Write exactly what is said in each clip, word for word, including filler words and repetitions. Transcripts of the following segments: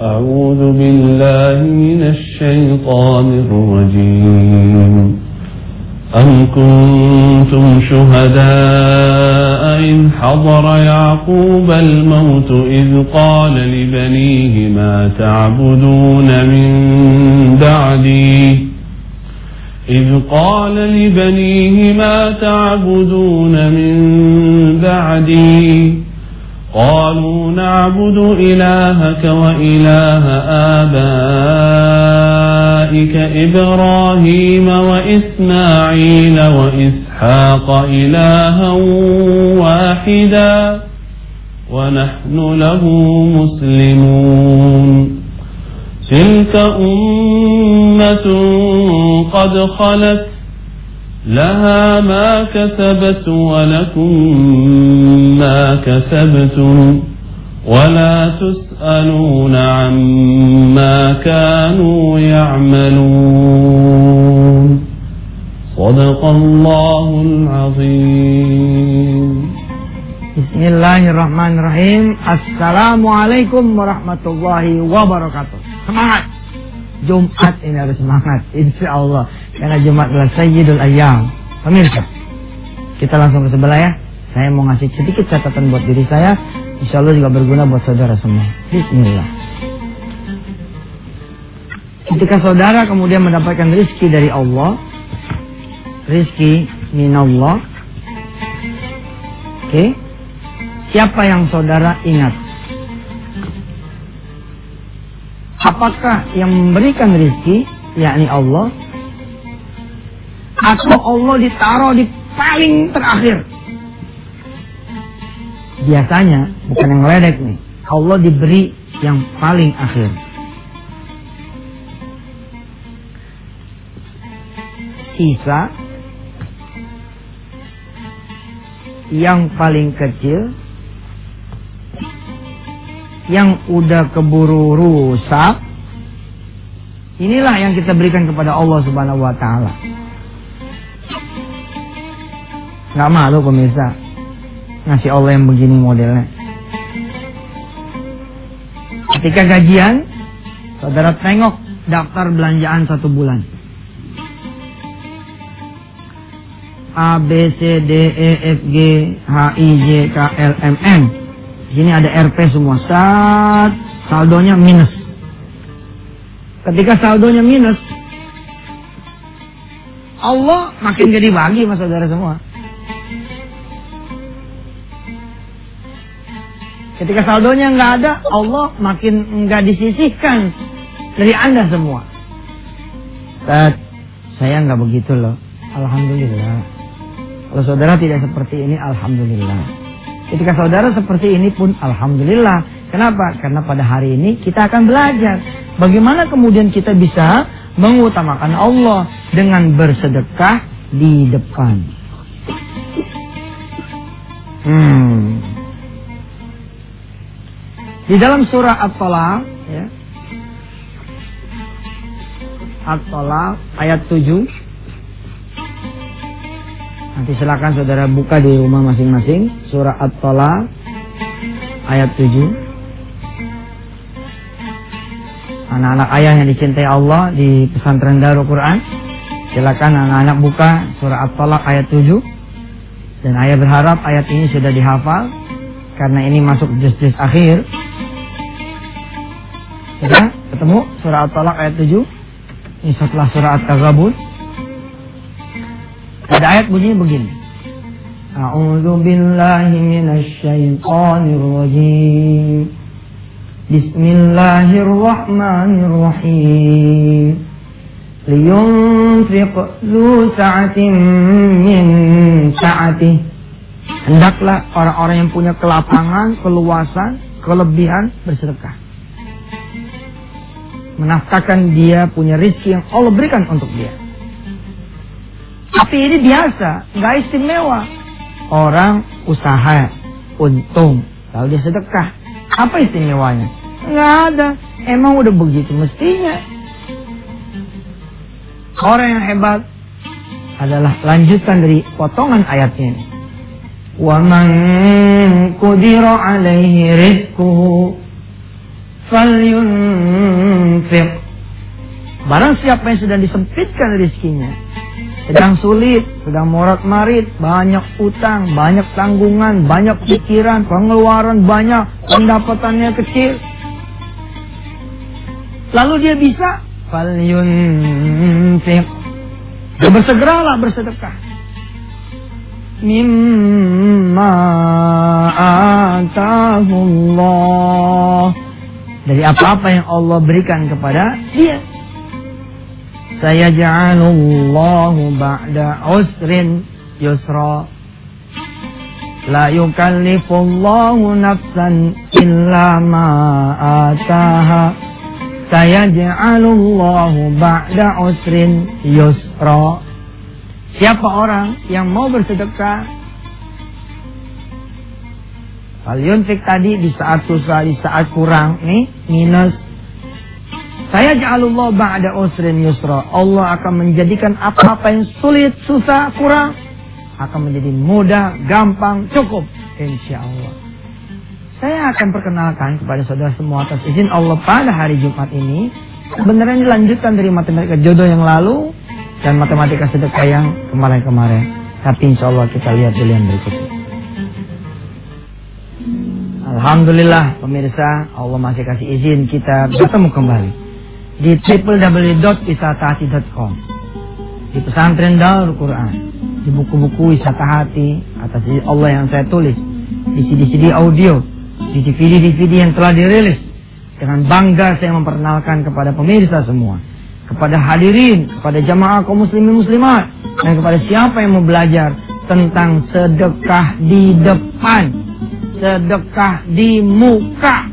أعوذ بالله من الشيطان الرجيم أم كنتم شهداء إذ حضر يعقوب الموت إذ قال لبنيه ما تعبدون من بعدي إذ قال لبنيه ما تعبدون من بعدي قالوا نعبد إلهك وإله آبائك إبراهيم وإسماعيل وإسحاق إلها واحدا ونحن له مسلمون تلك أمة قد خلت لها ما كسبت ولكم ما كسبتم ولا تسألون عما كانوا يعملون صدق الله العظيم. Bismillahirrahmanirrahim. Assalamualaikum warahmatullahi wabarakatuh. Semangat Jumat ini, harus semangat insyaallah, karena Jumat adalah Sayyidul Ayyam. Pemirsa, kita langsung ke sebelah ya. Saya mau ngasih sedikit catatan buat diri saya, insyaallah juga berguna buat saudara semua. Bismillah. Ketika saudara kemudian mendapatkan rezeki dari Allah, rezeki minallah, oke, okay? Siapa yang saudara ingat? Apakah yang memberikan rezeki yakni Allah, atau Allah ditaruh di paling terakhir? Biasanya bukan yang ledek nih, Allah diberi yang paling akhir. Sisa yang paling kecil, yang udah keburu rusak, inilah yang kita berikan kepada Allah Subhanahu wa taala. Nggak malu pemirsa ngasih Allah yang begini modelnya. Ketika gajian, saudara tengok daftar belanjaan satu bulan. A, B, C, D, E, F, G, H, I, J, K, L, M, N. Di sini ada R P semua. Sat, saldonya minus. Ketika saldonya minus, Allah makin gak dibagi sama saudara semua. Ketika saldonya nggak ada, Allah makin nggak disisihkan dari Anda semua. Sat, saya nggak begitu loh. Alhamdulillah. Kalau saudara tidak seperti ini, alhamdulillah. Ketika saudara seperti ini pun alhamdulillah. Kenapa? Karena pada hari ini kita akan belajar bagaimana kemudian kita bisa mengutamakan Allah dengan bersedekah di depan. Hmm. Di dalam surah At-Talaq, ya, At-Talaq ayat tujuh. Nanti silakan saudara buka di rumah masing-masing. Surah At-Talaq ayat tujuh. Anak-anak ayah yang dicintai Allah di pesantren Darul Quran, silakan anak-anak buka surah At-Talaq ayat tujuh. Dan ayah berharap ayat ini sudah dihafal, karena ini masuk juz-juz akhir. Sudah ketemu surah At-Talaq ayat tujuh. Ini setelah surah At-Taghabun. Ada ayat bunyi begini. A'udzu billahi minasy syaithanir rajim. Bismillahirrahmanirrahim. Liyunfiq dzu sa'atin min sa'atih. Hendaklah orang-orang yang punya kelapangan, keluasan, kelebihan bersedekah. Menafkahkan dia punya rezeki yang Allah berikan untuk dia. Tapi ini biasa, nggak istimewa. Orang usaha, untung, lalu dia sedekah. Apa istimewanya? Nggak ada. Emang udah begitu mestinya. Orang yang hebat adalah lanjutan dari potongan ayatnya ini. Wa man qudira alaihi rizquhu falyunfiq. Barang siapa yang sedang disempitkan rezekinya, sedang sulit, sedang morat-marit, banyak utang, banyak tanggungan, banyak pikiran, pengeluaran banyak, pendapatannya kecil, lalu dia bisa falyunfiq, dia bersegeralah bersedekah. Mimma atahullah, dari apa-apa yang Allah berikan kepada dia. Sayaj'alullahu ba'da usrin yusra, la yukallifullahu nafsan illa ma ataha. Sayaj'alullahu ba'da usrin yusra. Siapa orang yang mau bersedekah, falyunfiq tadi di saat susah, di saat kurang, nih minus. Saya ja'alullah ba'da usrin yusra. Allah akan menjadikan apa-apa yang sulit, susah, kurang, akan menjadi mudah, gampang, cukup, insya Allah. Saya akan perkenalkan kepada saudara semua atas izin Allah pada hari Jumat ini. Sebenarnya dilanjutkan dari matematika jodoh yang lalu dan matematika sedekah yang kemarin-kemarin. Tapi insya Allah kita lihat dulu yang berikutnya. Alhamdulillah pemirsa, Allah masih kasih izin kita bertemu kembali di w w w dot wisata hati dot com, di pesantren Darul Quran, di buku-buku wisata hati atas izin Allah yang saya tulis, di C D C D audio, di D V D D V D yang telah dirilis. Dengan bangga saya memperkenalkan kepada pemirsa semua, kepada hadirin, kepada jamaah kaum muslimin muslimat, dan kepada siapa yang mau belajar tentang sedekah di depan, sedekah di muka,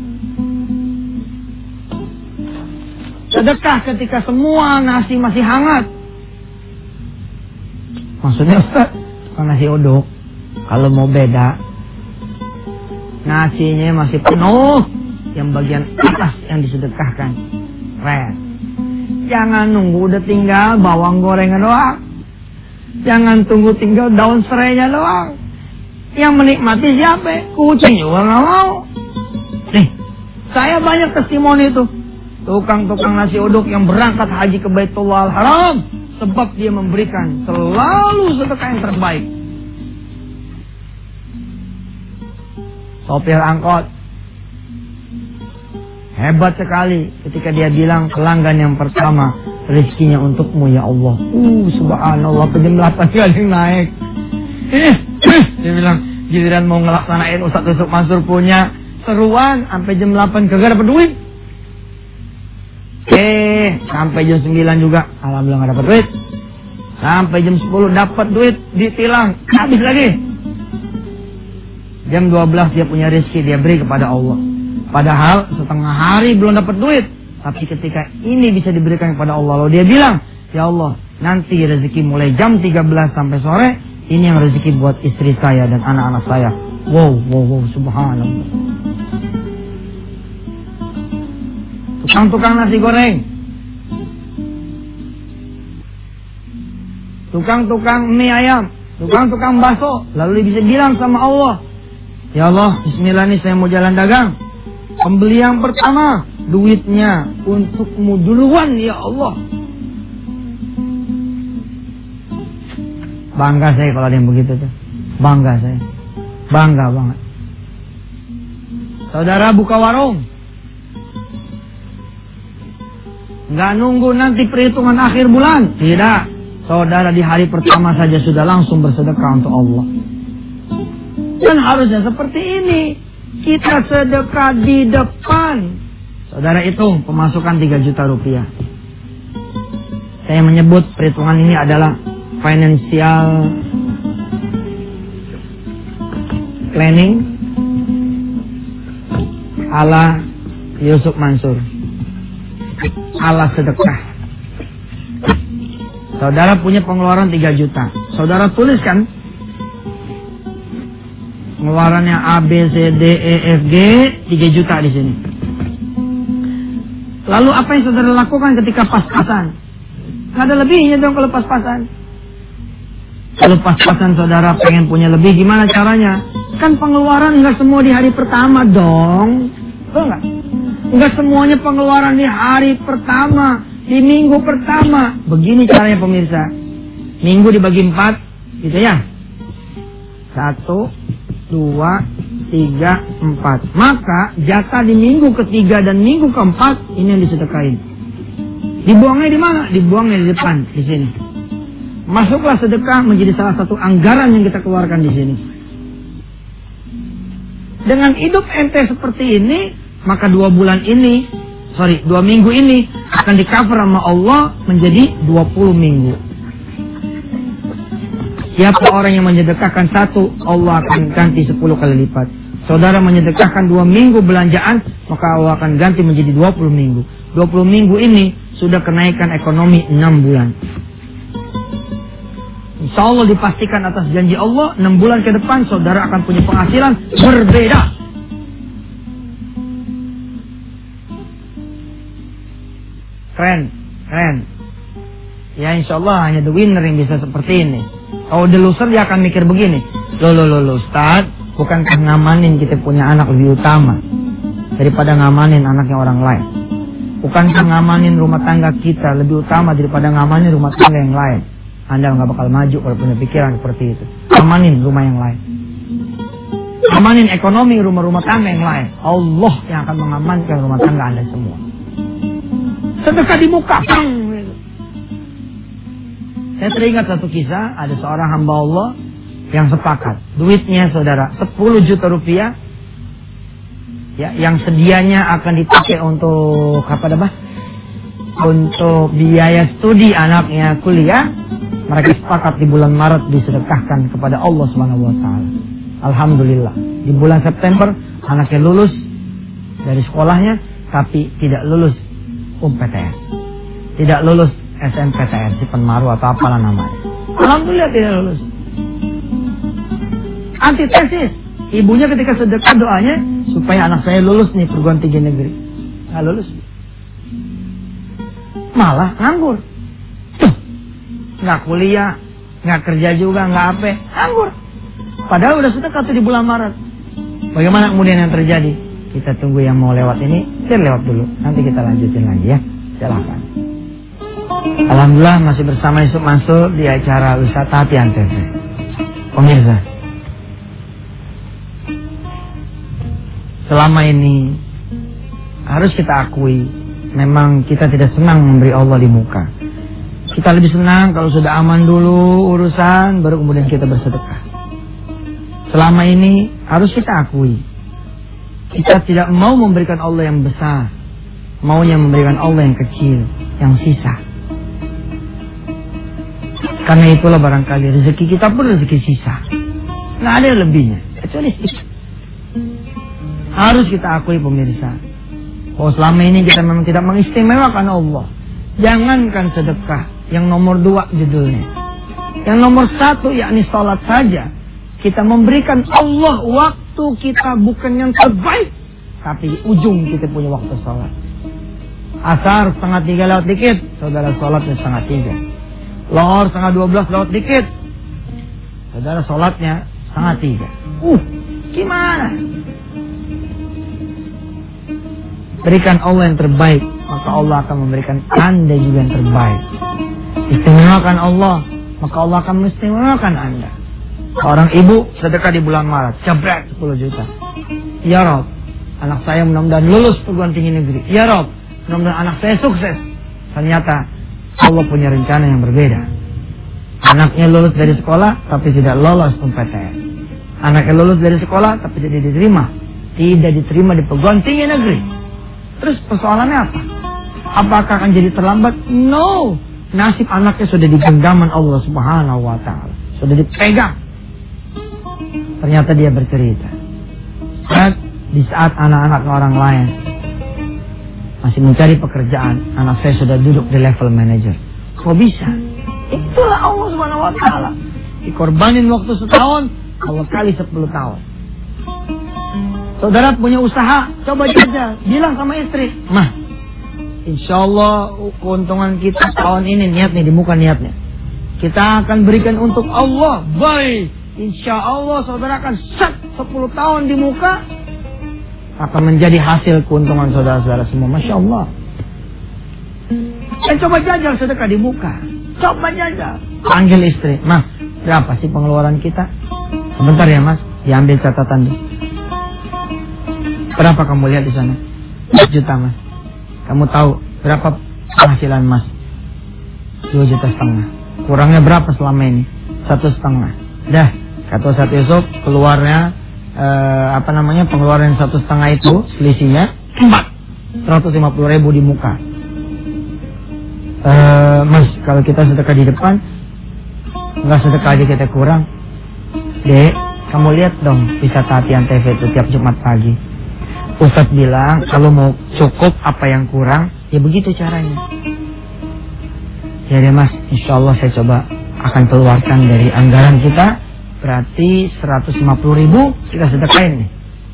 sedekah ketika semua nasi masih hangat. Maksudnya Ustaz, bukan nasi uduk. Kalau mau beda, nasinya masih penuh, yang bagian atas yang disedekahkan red. Jangan nunggu udah tinggal bawang gorengan doang, jangan tunggu tinggal daun serainya doang. Yang menikmati siapa? Kucing juga nggak mau. Nih, saya banyak testimoni itu, tukang-tukang nasi uduk yang berangkat haji ke Baitullah Haram, sebab dia memberikan selalu sedekah yang terbaik. Sopir angkot hebat sekali ketika dia bilang pelanggan yang pertama, rezekinya untukmu ya Allah. Uh, subhanallah, ke jam delapan kali naik. Eh, dia bilang giliran mau ngelaksanain Ustaz Yusuf Mansur punya seruan sampai jam delapan kagak dapat duit. Eh, sampai jam sembilan juga alhamdulillah enggak dapat duit. Sampai jam sepuluh dapat duit, ditilang, habis lagi. Jam dua belas dia punya rezeki, dia beri kepada Allah. Padahal setengah hari belum dapat duit, tapi ketika ini bisa diberikan kepada Allah, lalu dia bilang, ya Allah, nanti rezeki mulai jam tiga belas sampai sore, ini yang rezeki buat istri saya dan anak-anak saya. Wow, wow, wow, subhanallah. Tukang-tukang nasi goreng, tukang-tukang mie ayam, tukang-tukang bakso, lalu dia bisa bilang sama Allah, ya Allah, bismillah nih saya mau jalan dagang. Pembeli yang pertama, duitnya untukmu duluan ya Allah. Bangga saya kalau ada yang begitu tuh. Bangga saya. Bangga banget. Saudara buka warung, nggak nunggu nanti perhitungan akhir bulan. Tidak. Saudara di hari pertama saja sudah langsung bersedekah untuk Allah. Dan harusnya seperti ini. Kita sedekah di depan. Saudara hitung pemasukan tiga juta rupiah. Saya menyebut perhitungan ini adalah financial planning ala Yusuf Mansur, ala sedekah. Saudara punya pengeluaran tiga juta. Saudara tuliskan pengeluarannya A, B, C, D, E, F, G, tiga juta di sini. Lalu apa yang saudara lakukan ketika pas-pasan? Nggak ada lebihnya dong kalau pas-pasan. Kalau pas-pasan saudara pengen punya lebih, gimana caranya? Kan pengeluaran nggak semua di hari pertama dong. Betul nggak? Enggak semuanya pengeluaran di hari pertama, di minggu pertama. Begini caranya pemirsa. Minggu dibagi empat, gitu ya. Satu, dua, tiga, empat. Maka jatah di minggu ketiga dan minggu keempat ini yang disedekahin. Dibuangnya di mana? Dibuangnya di depan, di sini. Masuklah sedekah menjadi salah satu anggaran yang kita keluarkan di sini. Dengan hidup ente seperti ini, maka dua bulan ini, sorry, dua minggu ini akan di-cover sama Allah menjadi dua puluh minggu. Siapa orang yang menyedekahkan satu, Allah akan ganti sepuluh kali lipat. Saudara menyedekahkan dua minggu belanjaan, maka Allah akan ganti menjadi dua puluh minggu. dua puluh minggu ini sudah kenaikan ekonomi enam bulan. Insya Allah dipastikan atas janji Allah, enam bulan ke depan saudara akan punya penghasilan berbeda. Keren, keren. Ya insya Allah hanya the winner yang bisa seperti ini. Kalau the loser dia akan mikir begini. Loh loh loh loh Ustaz, bukankah ngamanin kita punya anak lebih utama daripada ngamanin anaknya orang lain? Bukankah ngamanin rumah tangga kita lebih utama daripada ngamanin rumah tangga yang lain? Anda nggak bakal maju kalau punya pikiran seperti itu. Amanin rumah yang lain. Amanin ekonomi rumah-rumah tangga yang lain. Allah yang akan mengamankan rumah tangga Anda semua. Sedekah di muka. Saya teringat satu kisah, ada seorang hamba Allah yang sepakat. Duitnya saudara, sepuluh juta rupiah. Ya, yang sedianya akan dipakai untuk apa dah? Untuk biaya studi anaknya kuliah. Mereka sepakat di bulan Maret disedekahkan kepada Allah Subhanahu wa taala. Alhamdulillah. Di bulan September anaknya lulus dari sekolahnya tapi tidak lulus U M P T S. Tidak lulus S M P T S, si penmaru atau apalah namanya. Alhamdulillah tidak lulus. Antitesis. Ibunya ketika sedekah doanya supaya anak saya lulus nih perguruan tinggi negeri. Nggak lulus. Malah nganggur. Nggak kuliah, nggak kerja juga, nggak apa, nganggur. Padahal udah sedekah tuh di bulan Maret. Bagaimana kemudian yang terjadi? Kita tunggu yang mau lewat ini, biar lewat dulu. Nanti kita lanjutin lagi ya. Silakan. Alhamdulillah masih bersama Yusuf Mansur di acara Wisata Hati Antv. Pemirsa, selama ini harus kita akui, memang kita tidak senang memberi Allah di muka. Kita lebih senang kalau sudah aman dulu urusan, baru kemudian kita bersedekah. Selama ini harus kita akui, kita tidak mau memberikan Allah yang besar, maunya memberikan Allah yang kecil, yang sisa. Karena itulah barangkali rezeki kita pun rezeki sisa, nggak ada lebihnya, kecuali sedikit. Harus kita akui pemirsa, oh selama ini kita memang tidak mengistimewakan Allah. Jangankan sedekah, yang nomor dua judulnya. Yang nomor satu yakni salat saja. Kita memberikan Allah waktu kita bukan yang terbaik, tapi di ujung kita punya waktu salat. Asar setengah tiga lewat dikit, saudara salatnya setengah tiga. Lohor setengah dua belas lewat dikit, saudara salatnya setengah tiga. Uh, gimana? Berikan Allah yang terbaik, maka Allah akan memberikan Anda juga yang terbaik. Istimewakan Allah, maka Allah akan mengistimewakan Anda. Seorang ibu sedekah di bulan Maret, jabret sepuluh juta. Ya Rob, anak saya mudah-mudahan lulus perguruan tinggi negeri. Ya Rob, mudah-mudahan anak saya sukses. Ternyata Allah punya rencana yang berbeda. Anaknya lulus dari sekolah, tapi tidak lolos U M P T S. Anaknya lulus dari sekolah, tapi tidak diterima. Tidak diterima di perguruan tinggi negeri. Terus persoalannya apa? Apakah akan jadi terlambat? No. Nasib anaknya sudah di genggaman Allah Subhanahu wa taala. Sudah dipegang. Ternyata dia bercerita. Saat di saat anak-anak orang lain masih mencari pekerjaan, anak saya sudah duduk di level manager. Kok bisa? Itulah Allah Subhanahu wa taala. Dikorbanin waktu setahun, Allah kali sepuluh tahun. Saudara punya usaha, coba jajal. Bilang sama istri, Mah, insya Allah keuntungan kita tahun ini, niat nih, di muka niatnya. Kita akan berikan untuk Allah. Baik, insya Allah saudara akan set sepuluh tahun di muka. akan menjadi hasil keuntungan saudara-saudara semua. Masya Allah. Dan coba jajal sedekah di muka. Coba jajal. Panggil istri. Mas, berapa sih pengeluaran kita? Sebentar ya mas, diambil catatan dulu. Berapa kamu lihat di sana? empat juta mas. Kamu tahu berapa penghasilan mas? dua juta setengah. Kurangnya berapa selama ini? Satu setengah. Dah, kata Ustaz Yusuf, keluarnya eh, apa namanya pengeluaran satu setengah itu selisihnya empat seratus lima puluh ribu di muka. Eh, mas, kalau kita sedekah di depan, nggak sedekah aja kita kurang. Dek, kamu lihat dong bisa Tatian T V itu tiap Jumat pagi. Ustaz bilang kalau mau cukup apa yang kurang, ya begitu caranya. Ya deh mas, insya Allah saya coba akan keluarkan dari anggaran kita. Berarti seratus lima puluh ribu kita sedekahin nih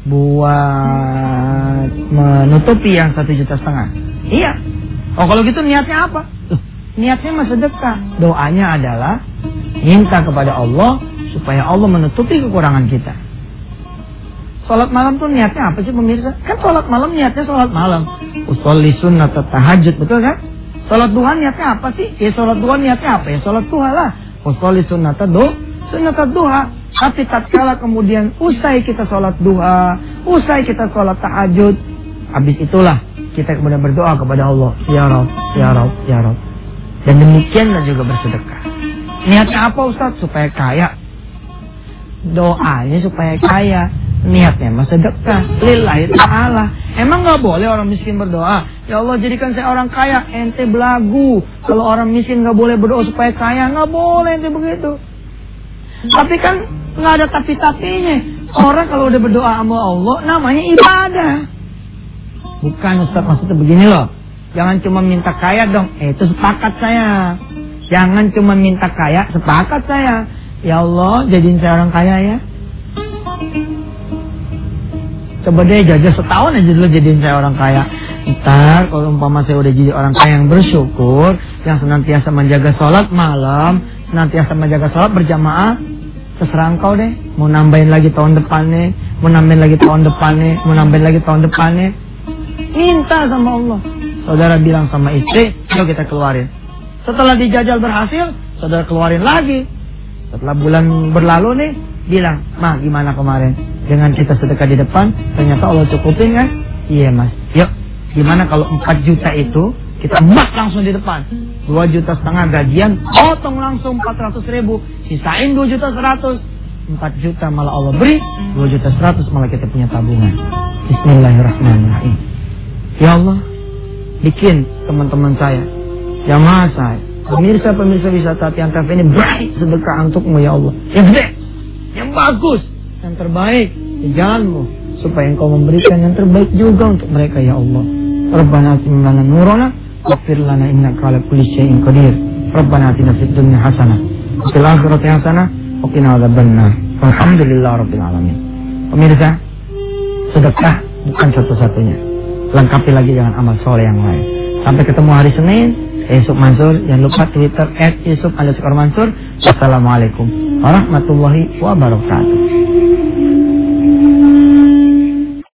buat menutupi yang satu juta setengah. Iya. Oh kalau gitu niatnya apa? Loh, niatnya mas sedekah. Doanya adalah minta kepada Allah supaya Allah menutupi kekurangan kita. Sholat malam tuh niatnya apa sih pemirsa? Kan sholat malam niatnya sholat malam. Usolli sunnat tahajud, betul kan? Sholat duha niatnya apa sih? Ya sholat duha niatnya apa? Ya sholat duha lah. Usolli sunnat duha, sunnat duha. Tapi tatkala kemudian usai kita sholat duha, usai kita sholat tahajud, habis itulah kita kemudian berdoa kepada Allah. Ya Rabb, Ya Rabb, Ya Rabb. Dan demikianlah juga bersedekah. Niatnya apa Ustaz? Supaya kaya. Doanya supaya kaya. Niatnya mas sedekah lillahi ta'ala. Emang gak boleh orang miskin berdoa, ya Allah jadikan saya orang kaya? Ente belagu. Kalau orang miskin gak boleh berdoa supaya kaya, gak boleh ente begitu. Tapi kan gak ada tapi-tapinya. Orang kalau udah berdoa sama Allah namanya ibadah. Bukan Ustaz, maksudnya begini loh, jangan cuma minta kaya dong. Eh itu sepakat saya. Jangan cuma minta kaya, sepakat saya. Ya Allah jadiin saya orang kaya ya. Coba deh jajah setahun aja dulu jadiin saya orang kaya. Ntar kalau umpama saya udah jadi orang kaya yang bersyukur, yang senantiasa menjaga sholat malam, senantiasa menjaga sholat berjamaah, terserah engkau deh. Mau nambahin lagi tahun depannya, mau nambahin lagi tahun depannya, mau nambahin lagi tahun depannya. Minta sama Allah. Saudara bilang sama istri, yuk kita keluarin. Setelah dijajal berhasil, saudara keluarin lagi. Setelah bulan berlalu nih, bilang, "Mah, gimana kemarin? Dengan kita sedekah di depan, ternyata Allah cukupin kan?" "Iya mas." "Yuk, gimana kalau empat juta itu kita emas langsung di depan? dua juta setengah gajian, potong langsung empat ratus ribu, sisain dua juta seratus. empat juta malah Allah beri, dua juta seratus malah kita punya tabungan." Bismillahirrahmanirrahim. Ya Allah, bikin teman-teman saya, jamaah saya, pemirsa-pemirsa wisata Tatian T V ini baik sedekah untukmu ya Allah. Yang gede, yang bagus, yang terbaik di jalanmu, supaya engkau memberikan yang terbaik juga untuk mereka ya Allah. Rabbana atina lana nurana waghfir lana innaka ala kulli syai'in qadir. Rabbana atina fid dunya hasanah wa fil akhirati hasanah wa qina adzabannar. Alhamdulillahirabbil alamin. Pemirsa, sedekah bukan satu-satunya. Lengkapi lagi dengan amal soleh yang lain. Sampai ketemu hari Senin. Yusuf Mansur, jangan lupa Twitter at Yusuf underscore Mansur. Wassalamualaikum warahmatullahi wabarakatuh.